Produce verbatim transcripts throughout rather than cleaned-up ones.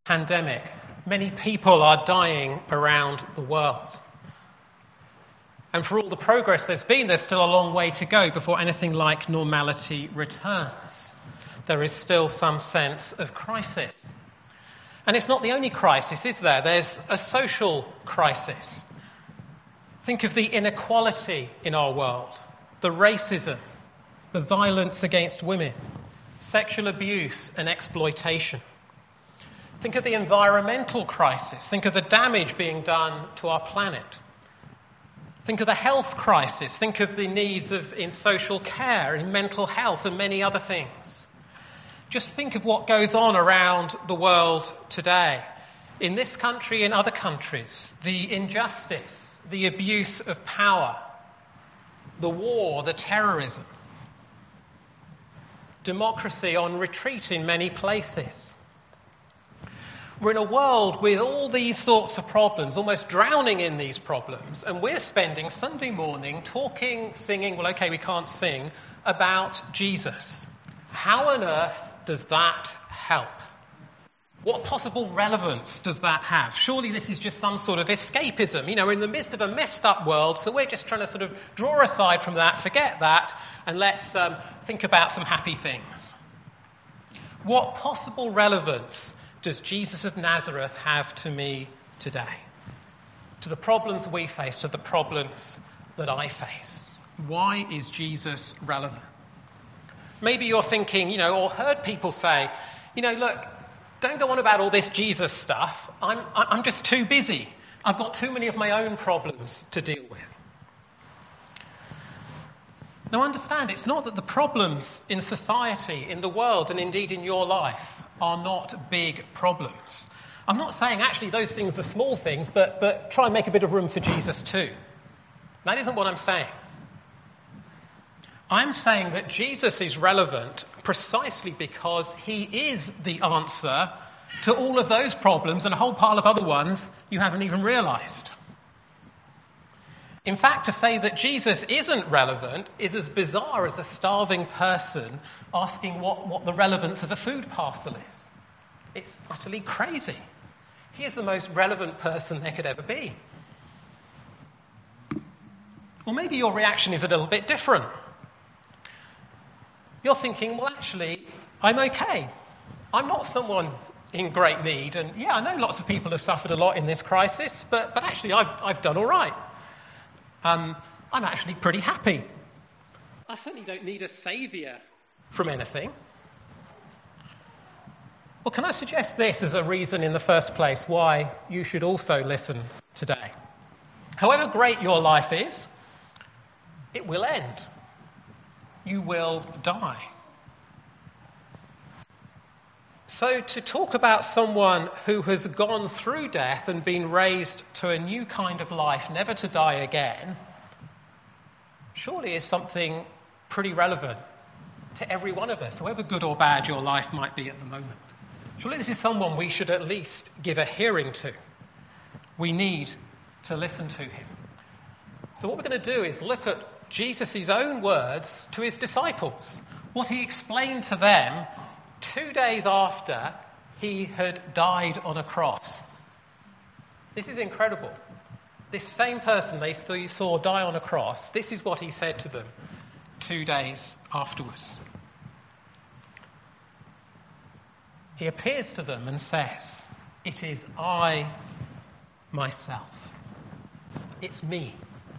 pandemic. Many people are dying around the world. And for all the progress there's been, there's still a long way to go before anything like normality returns. There is still some sense of crisis. And it's not the only crisis, is there? There's a social crisis. Think of the inequality in our world, the racism, the violence against women, sexual abuse and exploitation. Think of the environmental crisis. Think of the damage being done to our planet. Think of the health crisis. Think of the needs of in social care, in mental health and many other things. Just think of what goes on around the world today. In this country, in other countries, the injustice, the abuse of power, the war, the terrorism. Democracy on retreat in many places. We're in a world with all these sorts of problems, almost drowning in these problems, and we're spending Sunday morning talking, singing, well, okay, we can't sing, about Jesus. How on earth does that help? What possible relevance does that have? Surely this is just some sort of escapism. You know, we're in the midst of a messed up world, so we're just trying to sort of draw aside from that, forget that, and let's um, think about some happy things. What possible relevance does Jesus of Nazareth have to me today? To the problems we face, to the problems that I face? Why is Jesus relevant? Maybe you're thinking, you know, or heard people say, you know, look, don't go on about all this Jesus stuff. I'm, I'm just too busy. I've got too many of my own problems to deal with. Now understand, it's not that the problems in society, in the world, and indeed in your life are not big problems. I'm not saying actually those things are small things, but, but try and make a bit of room for Jesus too. That isn't what I'm saying. I'm saying that Jesus is relevant precisely because he is the answer to all of those problems and a whole pile of other ones you haven't even realised. In fact, to say that Jesus isn't relevant is as bizarre as a starving person asking what, what the relevance of a food parcel is. It's utterly crazy. He is the most relevant person there could ever be. Or maybe your reaction is a little bit different. You're thinking, well, actually, I'm okay. I'm not someone in great need. And yeah, I know lots of people have suffered a lot in this crisis, but, but actually I've, I've done all right. Um, I'm actually pretty happy. I certainly don't need a saviour from anything. Well, can I suggest this as a reason in the first place why you should also listen today? However great your life is, it will end. You will die. So to talk about someone who has gone through death and been raised to a new kind of life, never to die again, surely is something pretty relevant to every one of us, however good or bad your life might be at the moment. Surely this is someone we should at least give a hearing to. We need to listen to him. So what we're going to do is look at Jesus' own words to his disciples, what he explained to them two days after he had died on a cross. This is incredible. This same person they saw die on a cross, this is what he said to them two days afterwards. He appears to them and says, "It is I myself. It's me."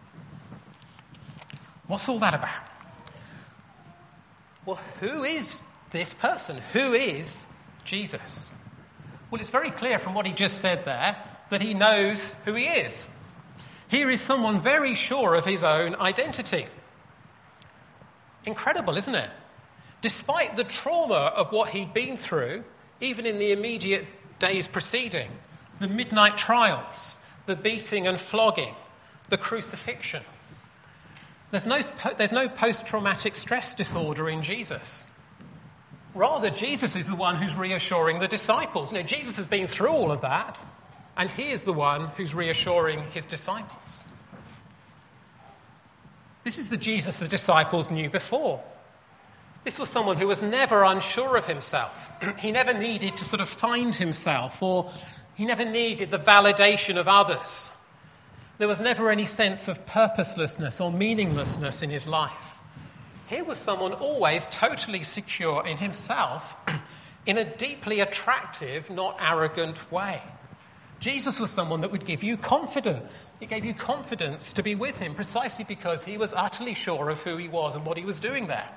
What's all that about? Well, who is this person? Who is Jesus? Well, it's very clear from what he just said there that he knows who he is. Here is someone very sure of his own identity. Incredible, isn't it? Despite the trauma of what he'd been through, even in the immediate days preceding, the midnight trials, the beating and flogging, the crucifixion, There's no, there's no post-traumatic stress disorder in Jesus. Rather, Jesus is the one who's reassuring the disciples. You know, Jesus has been through all of that, and he is the one who's reassuring his disciples. This is the Jesus the disciples knew before. This was someone who was never unsure of himself. He never needed to sort of find himself, or he never needed the validation of others. There was never any sense of purposelessness or meaninglessness in his life. Here was someone always totally secure in himself in a deeply attractive, not arrogant way. Jesus was someone that would give you confidence. It gave you confidence to be with him precisely because he was utterly sure of who he was and what he was doing there.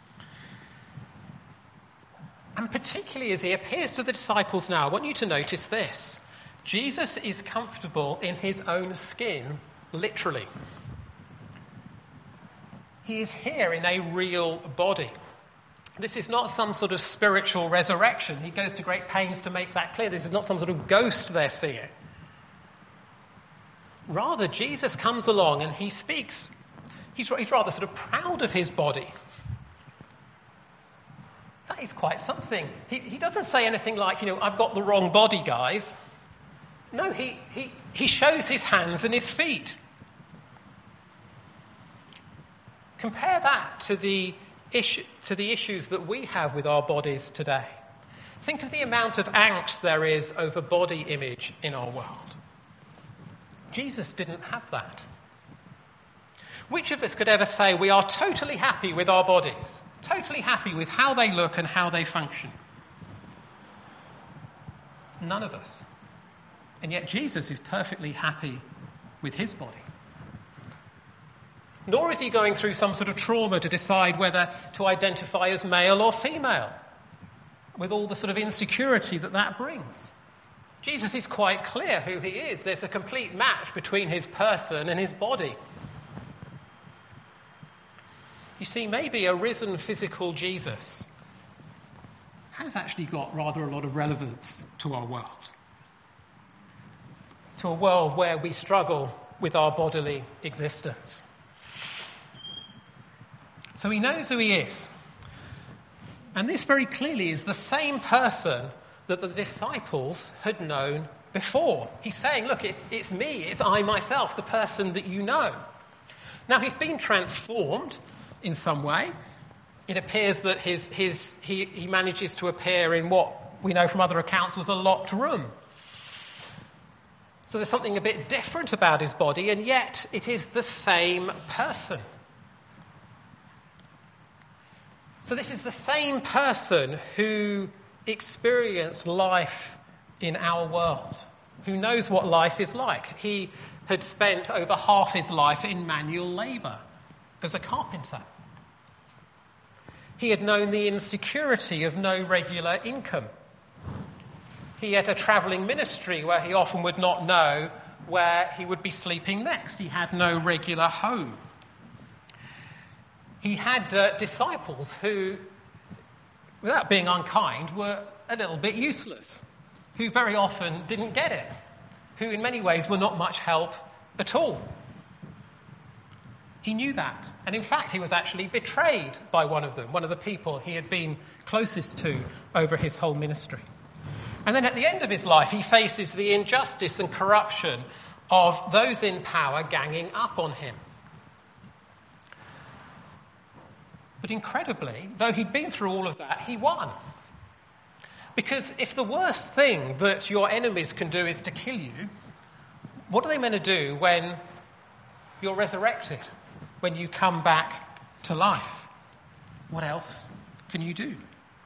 And particularly as he appears to the disciples now, I want you to notice this. Jesus is comfortable in his own skin, literally. He is here in a real body. This is not some sort of spiritual resurrection. He goes to great pains to make that clear. This is not some sort of ghost they're seeing. Rather, Jesus comes along and he speaks. He's, he's rather sort of proud of his body. That is quite something. He, he doesn't say anything like, you know, I've got the wrong body, guys. No, he, he, he shows his hands and his feet. Compare that to the issue, to the issues that we have with our bodies today. Think of the amount of angst there is over body image in our world. Jesus didn't have that. Which of us could ever say we are totally happy with our bodies? Totally happy with how they look and how they function? None of us. And yet Jesus is perfectly happy with his body. Nor is he going through some sort of trauma to decide whether to identify as male or female, with all the sort of insecurity that that brings. Jesus is quite clear who he is. There's a complete match between his person and his body. You see, maybe a risen physical Jesus has actually got rather a lot of relevance to our world. To a world where we struggle with our bodily existence. So he knows who he is. And this very clearly is the same person that the disciples had known before. He's saying, look, it's, it's me, it's I myself, the person that you know. Now he's been transformed in some way. It appears that his, his, he, he manages to appear in what we know from other accounts was a locked room. So there's something a bit different about his body, and yet it is the same person. So this is the same person who experienced life in our world, who knows what life is like. He had spent over half his life in manual labour as a carpenter. He had known the insecurity of no regular income. He had a travelling ministry where he often would not know where he would be sleeping next. He had no regular home. He had uh, disciples who, without being unkind, were a little bit useless, who very often didn't get it, who in many ways were not much help at all. He knew that. And in fact, he was actually betrayed by one of them, one of the people he had been closest to over his whole ministry. And then at the end of his life, he faces the injustice and corruption of those in power ganging up on him. But incredibly, though he'd been through all of that, he won. Because if the worst thing that your enemies can do is to kill you, what are they meant to do when you're resurrected, when you come back to life? What else can you do?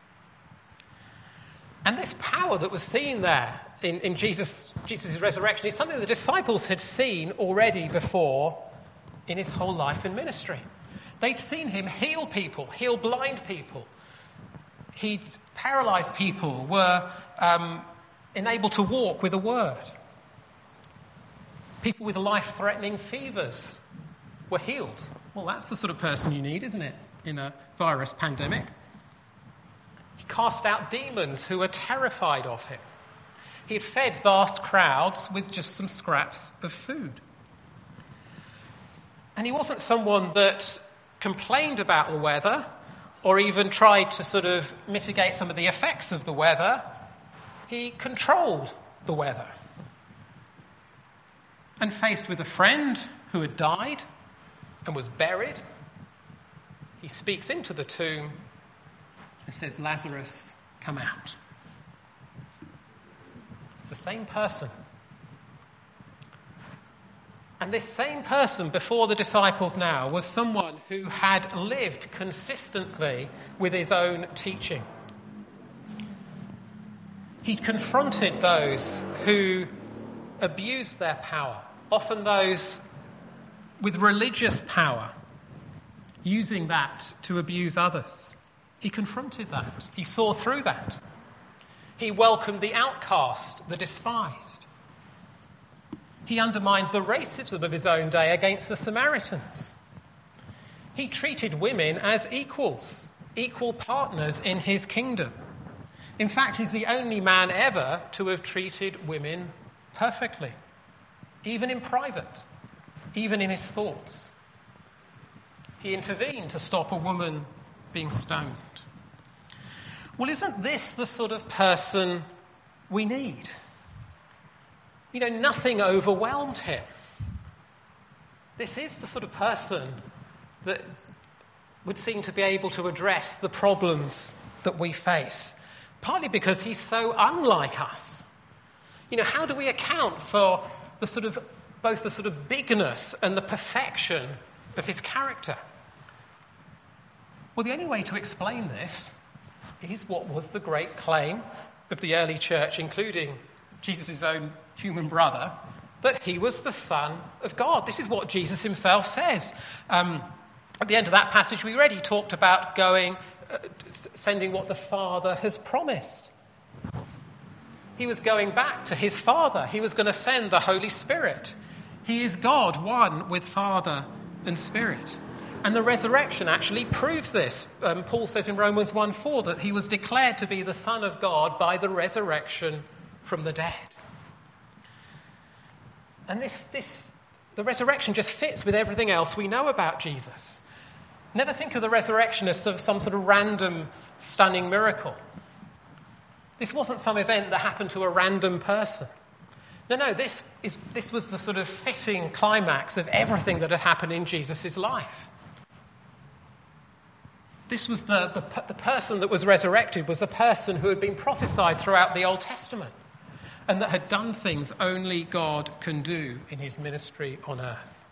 And this power that was seen there in, in Jesus, Jesus' resurrection is something the disciples had seen already before in his whole life and ministry. They'd seen him heal people, heal blind people. He'd paralysed people, were um, enabled to walk with a word. People with life-threatening fevers were healed. Well, that's the sort of person you need, isn't it, in a virus pandemic? He cast out demons who were terrified of him. He had fed vast crowds with just some scraps of food. And he wasn't someone that complained about the weather or even tried to sort of mitigate some of the effects of the weather. He controlled the weather. And faced with a friend who had died and was buried, he speaks into the tomb and says, Lazarus, come out. It's the same person. And this same person before the disciples now was someone who had lived consistently with his own teaching. He confronted those who abused their power, often those with religious power, using that to abuse others. He confronted that. He saw through that. He welcomed the outcast, the despised. He undermined the racism of his own day against the Samaritans. He treated women as equals, equal partners in his kingdom. In fact, he's the only man ever to have treated women perfectly, even in private, even in his thoughts. He intervened to stop a woman being stoned. Well, isn't this the sort of person we need? You know, nothing overwhelmed him. This is the sort of person that would seem to be able to address the problems that we face, partly because he's so unlike us. You know, how do we account for the sort of both the sort of bigness and the perfection of his character? Well, the only way to explain this is what was the great claim of the early church, including Jesus' own human brother, that he was the Son of God. This is what Jesus himself says. Um, at the end of that passage we read, he talked about going, uh, sending what the Father has promised. He was going back to his Father. He was going to send the Holy Spirit. He is God, one with Father and Spirit. And the resurrection actually proves this. Um, Paul says in Romans one four that he was declared to be the Son of God by the resurrection from the dead. And this, this, the resurrection just fits with everything else we know about Jesus. Never think of the resurrection as some, some sort of random, stunning miracle. This wasn't some event that happened to a random person. No, no, this, is, this was the sort of fitting climax of everything that had happened in Jesus' life. This was the, the, the person that was resurrected was the person who had been prophesied throughout the Old Testament and that had done things only God can do in his ministry on earth.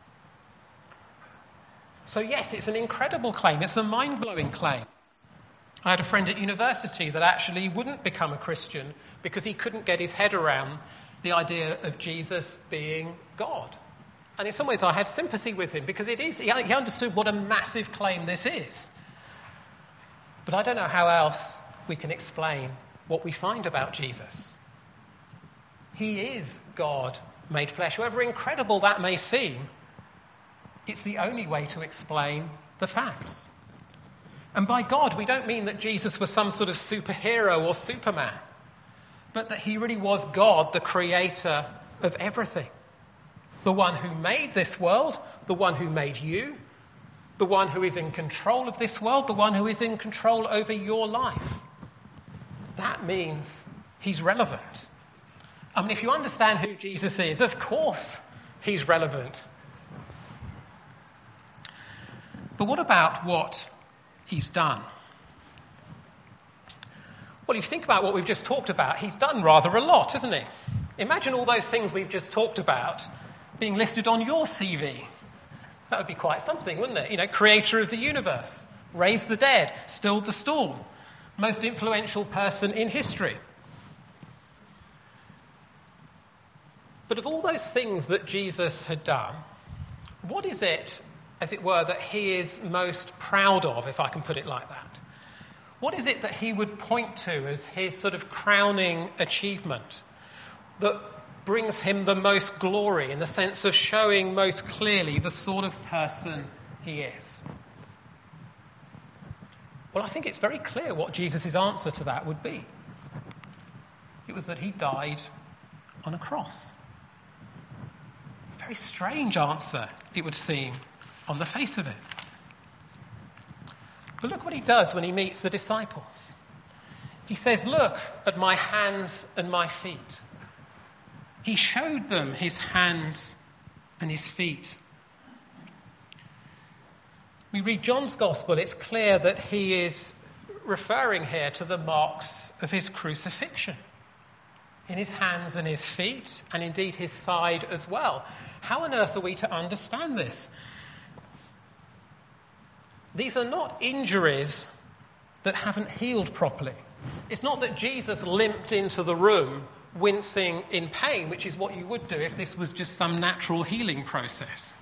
So yes, it's an incredible claim. It's a mind-blowing claim. I had a friend at university that actually wouldn't become a Christian because he couldn't get his head around the idea of Jesus being God. And in some ways I had sympathy with him because it is, he understood what a massive claim this is. But I don't know how else we can explain what we find about Jesus. He is God made flesh. However incredible that may seem, it's the only way to explain the facts. And by God, we don't mean that Jesus was some sort of superhero or Superman, but that he really was God, the creator of everything. The one who made this world, the one who made you, the one who is in control of this world, the one who is in control over your life. That means he's relevant. I mean, if you understand who Jesus is, of course he's relevant. But what about what he's done? Well, if you think about what we've just talked about, he's done rather a lot, hasn't he? Imagine all those things we've just talked about being listed on your C V. That would be quite something, wouldn't it? You know, creator of the universe, raised the dead, stilled the storm, most influential person in history. But of all those things that Jesus had done, what is it, as it were, that he is most proud of, if I can put it like that? What is it that he would point to as his sort of crowning achievement that brings him the most glory in the sense of showing most clearly the sort of person he is? Well, I think it's very clear what Jesus' answer to that would be. It was that he died on a cross. A very strange answer, it would seem, on the face of it. But look what he does when he meets the disciples. He says, "Look at my hands and my feet." He showed them his hands and his feet. We read John's Gospel, it's clear that he is referring here to the marks of his crucifixion in his hands and his feet, and indeed his side as well. How on earth are we to understand this? These are not injuries that haven't healed properly. It's not that Jesus limped into the room wincing in pain, which is what you would do if this was just some natural healing process.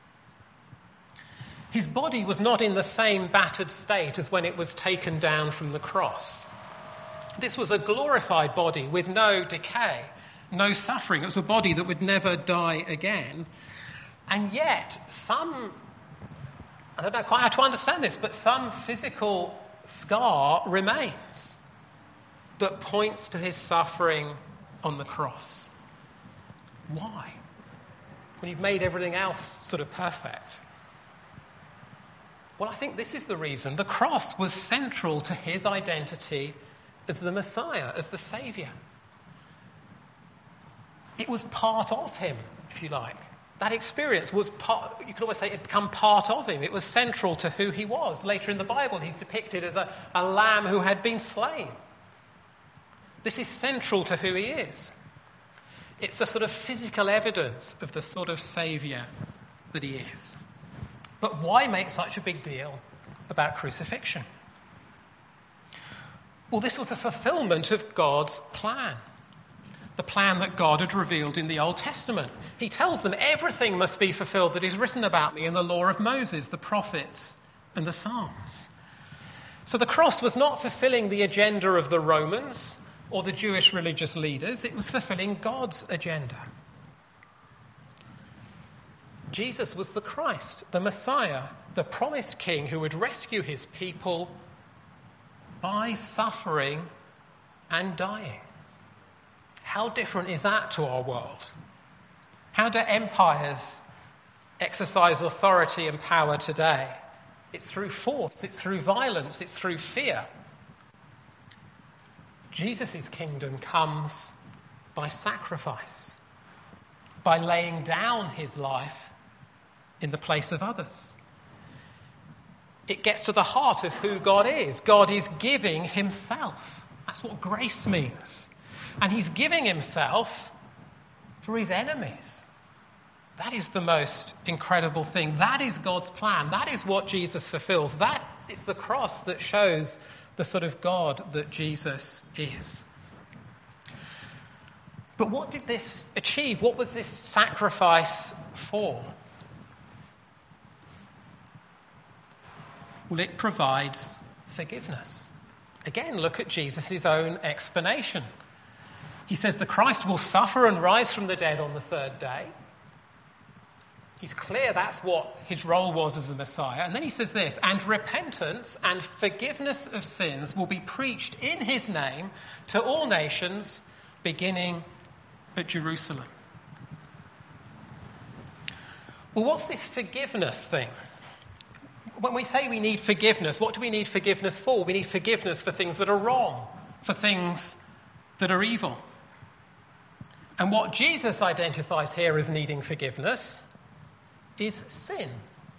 His body was not in the same battered state as when it was taken down from the cross. This was a glorified body with no decay, no suffering. It was a body that would never die again. And yet, some, I don't know quite how to understand this, but some physical scar remains that points to his suffering on the cross. Why? When you've made everything else sort of perfect. Well, I think this is the reason. The cross was central to his identity as the Messiah, as the Saviour. It was part of him, if you like. That experience was part, you could almost say it had become part of him. It was central to who he was. Later in the Bible, he's depicted as a, a lamb who had been slain. This is central to who he is. It's a sort of physical evidence of the sort of Saviour that he is. But why make such a big deal about crucifixion? Well, this was a fulfillment of God's plan. The plan that God had revealed in the Old Testament. He tells them everything must be fulfilled that is written about me in the law of Moses, the prophets, and the Psalms. So the cross was not fulfilling the agenda of the Romans or the Jewish religious leaders. It was fulfilling God's agenda. Jesus was the Christ, the Messiah, the promised King who would rescue his people by suffering and dying. How different is that to our world? How do empires exercise authority and power today? It's through force, it's through violence, it's through fear. Jesus' kingdom comes by sacrifice, by laying down his life in the place of others. It gets to the heart of who God is. God is giving himself. That's what grace means. And he's giving himself for his enemies. That is the most incredible thing. That is God's plan. That is what Jesus fulfills. That is the cross that shows the sort of God that Jesus is. But what did this achieve? What was this sacrifice for? Well, it provides forgiveness. Again, look at Jesus' own explanation. He says the Christ will suffer and rise from the dead on the third day. He's clear that's what his role was as the Messiah. And then he says this, and repentance and forgiveness of sins will be preached in his name to all nations, beginning at Jerusalem. Well, what's this forgiveness thing? When we say we need forgiveness, what do we need forgiveness for? We need forgiveness for things that are wrong, for things that are evil. And what Jesus identifies here as needing forgiveness is sin.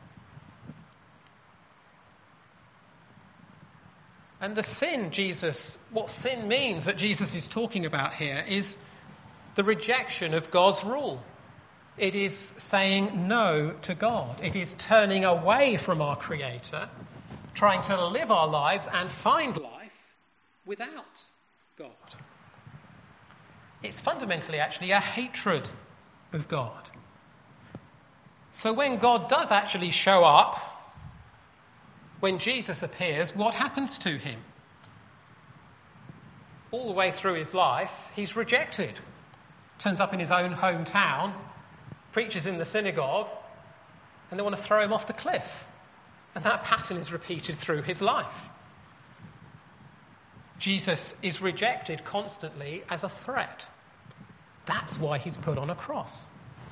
And the sin Jesus, what sin means that Jesus is talking about here is the rejection of God's rule. It is saying no to God. It is turning away from our Creator, trying to live our lives and find life without God. It's fundamentally actually a hatred of God. So when God does actually show up, when Jesus appears, what happens to him? All the way through his life, he's rejected. Turns up in his own hometown, preaches in the synagogue, and they want to throw him off the cliff. And that pattern is repeated through his life. Jesus is rejected constantly as a threat. That's why he's put on a cross.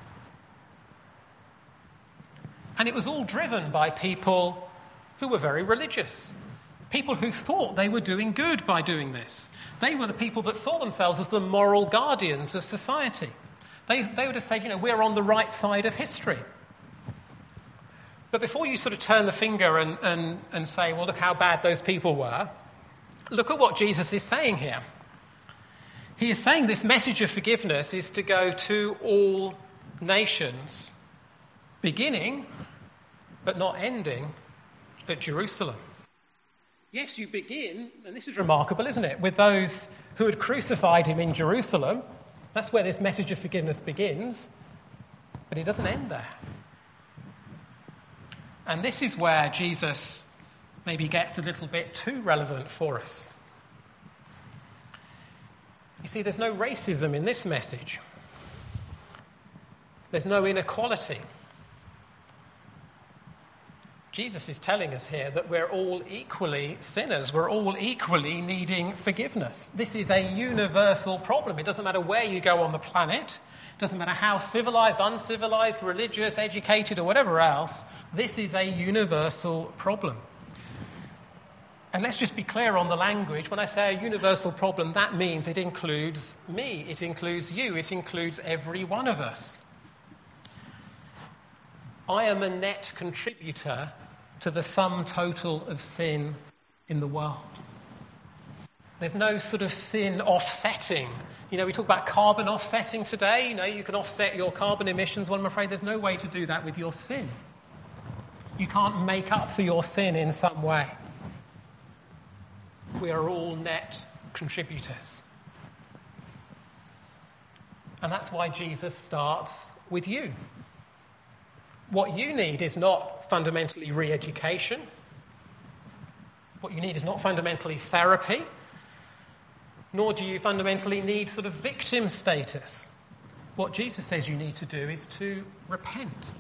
And it was all driven by people who were very religious. People who thought they were doing good by doing this. They were the people that saw themselves as the moral guardians of society. They, they would have said, you know, we're on the right side of history. But before you sort of turn the finger and, and, and say, well, look how bad those people were, look at what Jesus is saying here. He is saying this message of forgiveness is to go to all nations, beginning, but not ending, at Jerusalem. Yes, you begin, and this is remarkable, isn't it, with those who had crucified him in Jerusalem. That's where this message of forgiveness begins, but it doesn't end there. And this is where Jesus maybe gets a little bit too relevant for us. You see, there's no racism in this message. There's no inequality. Jesus is telling us here that we're all equally sinners. We're all equally needing forgiveness. This is a universal problem. It doesn't matter where you go on the planet. It doesn't matter how civilized, uncivilized, religious, educated, or whatever else. This is a universal problem. And let's just be clear on the language. When I say a universal problem, that means it includes me. It includes you. It includes every one of us. I am a net contributor to the sum total of sin in the world. There's no sort of sin offsetting. You know, we talk about carbon offsetting today. You know, you can offset your carbon emissions. Well, I'm afraid there's no way to do that with your sin. You can't make up for your sin in some way. We are all net contributors. And that's why Jesus starts with you. What you need is not fundamentally re-education. What you need is not fundamentally therapy. Nor do you fundamentally need sort of victim status. What Jesus says you need to do is to repent.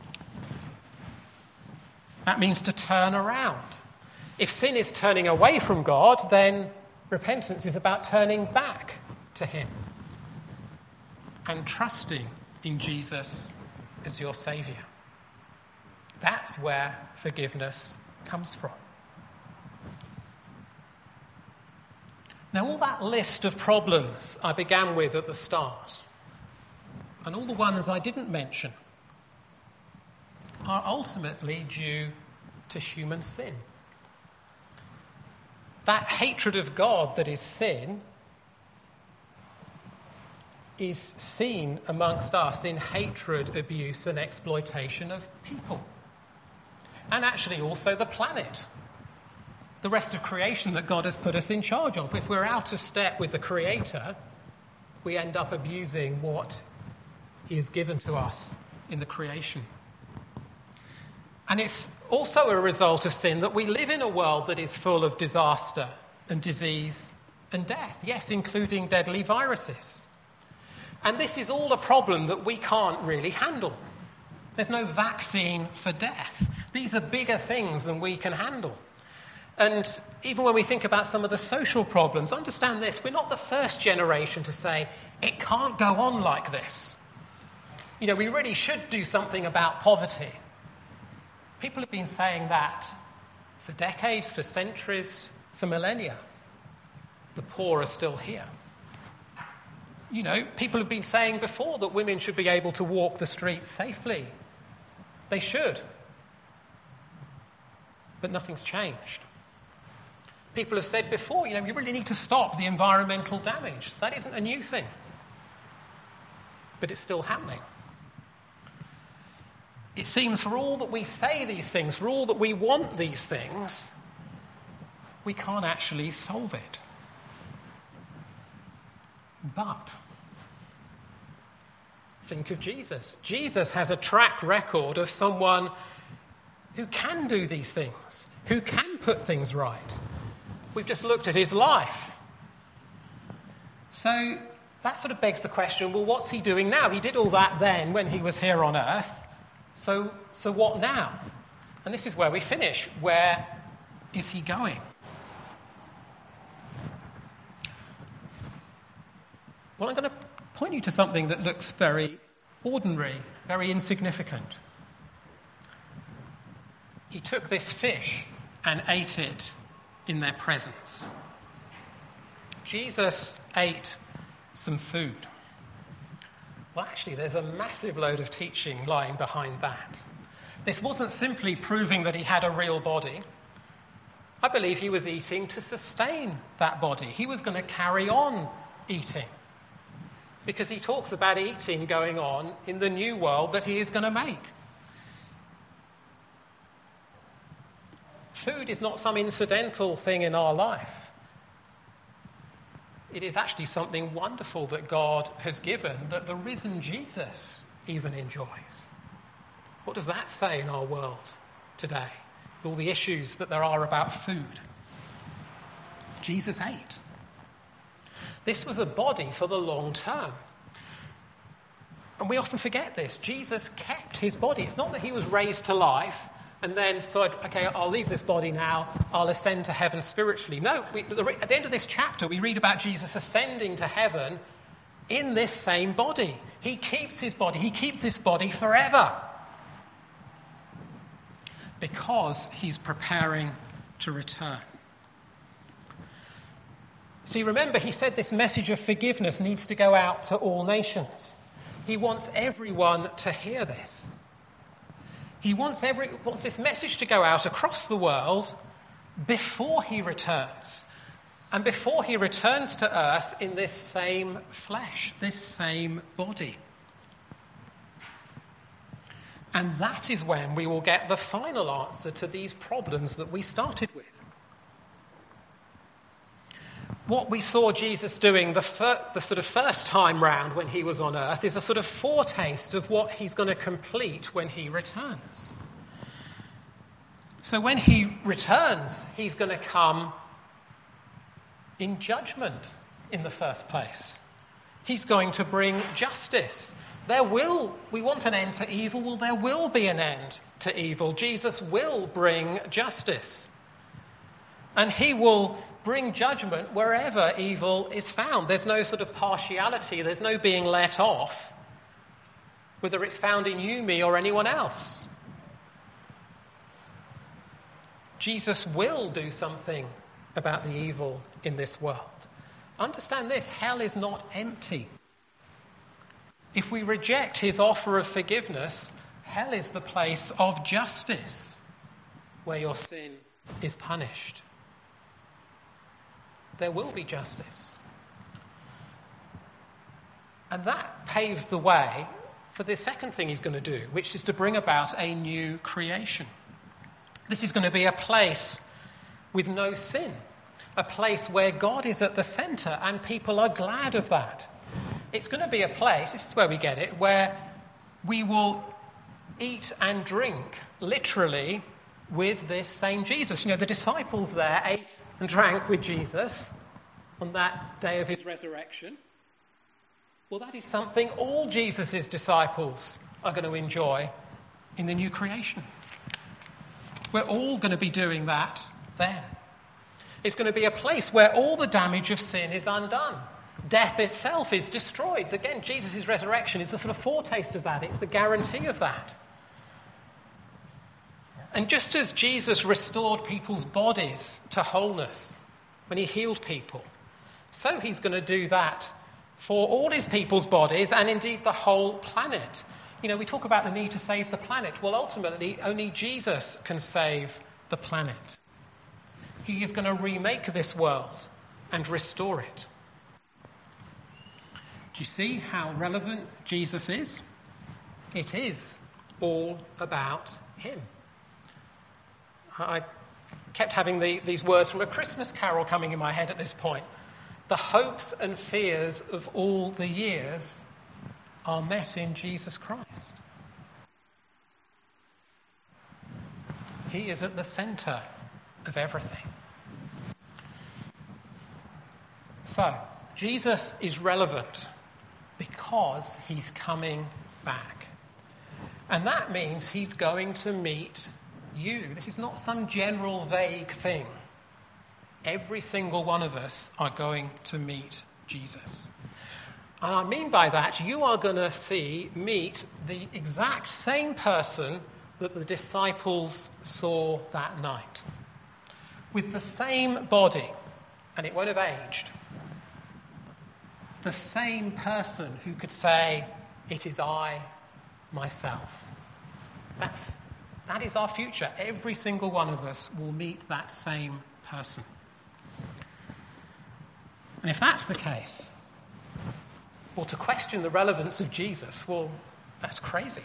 That means to turn around. If sin is turning away from God, then repentance is about turning back to him and trusting in Jesus as your Saviour. That's where forgiveness comes from. Now, all that list of problems I began with at the start, and all the ones I didn't mention, are ultimately due to human sin. That hatred of God that is sin is seen amongst us in hatred, abuse, and exploitation of people. And actually also the planet, the rest of creation that God has put us in charge of. If we're out of step with the Creator, we end up abusing what He has given to us in the creation. And it's also a result of sin that we live in a world that is full of disaster and disease and death. Yes, including deadly viruses. And this is all a problem that we can't really handle. There's no vaccine for death. These are bigger things than we can handle. And even when we think about some of the social problems, understand this, we're not the first generation to say, it can't go on like this. You know, we really should do something about poverty. People have been saying that for decades, for centuries, for millennia. The poor are still here. You know, people have been saying before that women should be able to walk the streets safely. They should. But nothing's changed. People have said before, you know, we really need to stop the environmental damage. That isn't a new thing. But it's still happening. It seems for all that we say these things, for all that we want these things, we can't actually solve it. But think of Jesus. Jesus has a track record of someone who can do these things, who can put things right. We've just looked at his life. So that sort of begs the question, well, what's he doing now? He did all that then when he was here on earth. So, so what now? And this is where we finish. Where is he going? Well, I'm going to point you to something that looks very ordinary, very insignificant. He took this fish and ate it in their presence. Jesus ate some food. Well, actually, there's a massive load of teaching lying behind that. This wasn't simply proving that he had a real body. I believe he was eating to sustain that body. He was going to carry on eating, because he talks about eating going on in the new world that he is going to make. Food is not some incidental thing in our life. It is actually something wonderful that God has given, that the risen Jesus even enjoys. What does that say in our world today, with all the issues that there are about food? Jesus ate. This was a body for the long term. And we often forget this. Jesus kept his body. It's not that he was raised to life and then said, okay, I'll leave this body now, I'll ascend to heaven spiritually. No, we, at the end of this chapter, we read about Jesus ascending to heaven in this same body. He keeps his body. He keeps this body forever, because he's preparing to return. See, remember, he said this message of forgiveness needs to go out to all nations. He wants everyone to hear this. He wants, every, wants this message to go out across the world before he returns. And before he returns to earth in this same flesh, this same body. And that is when we will get the final answer to these problems that we started with. What we saw Jesus doing the, fir- the sort of first time round when he was on earth is a sort of foretaste of what he's going to complete when he returns. So when he returns, he's going to come in judgment in the first place. He's going to bring justice. There will, we want an end to evil, well, there will be an end to evil. Jesus will bring justice. And he will bring judgment wherever evil is found. There's no sort of partiality, there's no being let off, whether it's found in you, me, or anyone else. Jesus will do something about the evil in this world. Understand this, hell is not empty. If we reject his offer of forgiveness, hell is the place of justice, where your sin is punished. There will be justice. And that paves the way for the second thing he's going to do, which is to bring about a new creation. This is going to be a place with no sin, a place where God is at the centre and people are glad of that. It's going to be a place, this is where we get it, where we will eat and drink, literally, with this same Jesus. You know, the disciples there ate and drank with Jesus on that day of his resurrection. Well, that is something all Jesus' disciples are going to enjoy in the new creation. We're all going to be doing that then. It's going to be a place where all the damage of sin is undone. Death itself is destroyed. Again, Jesus' resurrection is the sort of foretaste of that. It's the guarantee of that. And just as Jesus restored people's bodies to wholeness when he healed people, so he's going to do that for all his people's bodies and indeed the whole planet. You know, we talk about the need to save the planet. Well, ultimately, only Jesus can save the planet. He is going to remake this world and restore it. Do you see how relevant Jesus is? It is all about him. I kept having the, these words from a Christmas carol coming in my head at this point. The hopes and fears of all the years are met in Jesus Christ. He is at the centre of everything. So, Jesus is relevant because he's coming back. And that means he's going to meet you. This is not some general vague thing. Every single one of us are going to meet Jesus. And I mean by that, you are going to see, meet the exact same person that the disciples saw that night. With the same body, and it won't have aged. The same person who could say, "It is I, myself." That's That is our future. Every single one of us will meet that same person. And if that's the case, well, to question the relevance of Jesus, well, that's crazy.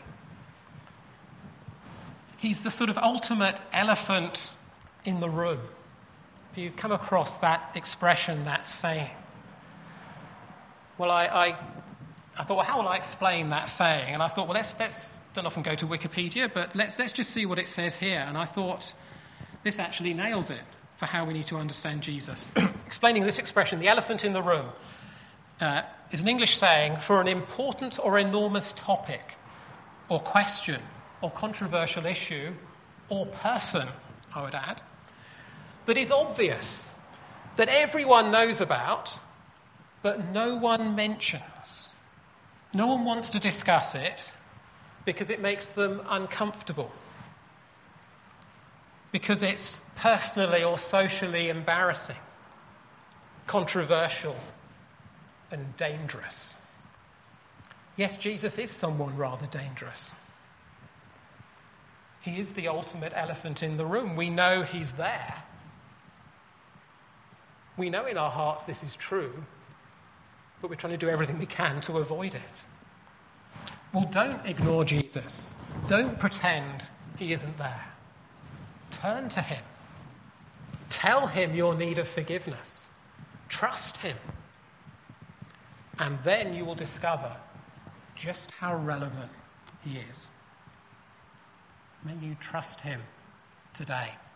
He's the sort of ultimate elephant in the room. If you come across that expression, that saying, well, I, I, I thought, well, how will I explain that saying? And I thought, well, let's, let's don't often go to Wikipedia, but let's, let's just see what it says here. And I thought, this actually nails it for how we need to understand Jesus. Explaining this expression, the elephant in the room, uh, is an English saying for an important or enormous topic or question or controversial issue or person, I would add, that is obvious, that everyone knows about, but no one mentions. No one wants to discuss it because it makes them uncomfortable, because it's personally or socially embarrassing, controversial, and dangerous. Yes, Jesus is someone rather dangerous. He is the ultimate elephant in the room. We know he's there. We know in our hearts this is true, but we're trying to do everything we can to avoid it. Well, don't ignore Jesus. Don't pretend he isn't there. Turn to him. Tell him your need of forgiveness. Trust him. And then you will discover just how relevant he is. May you trust him today.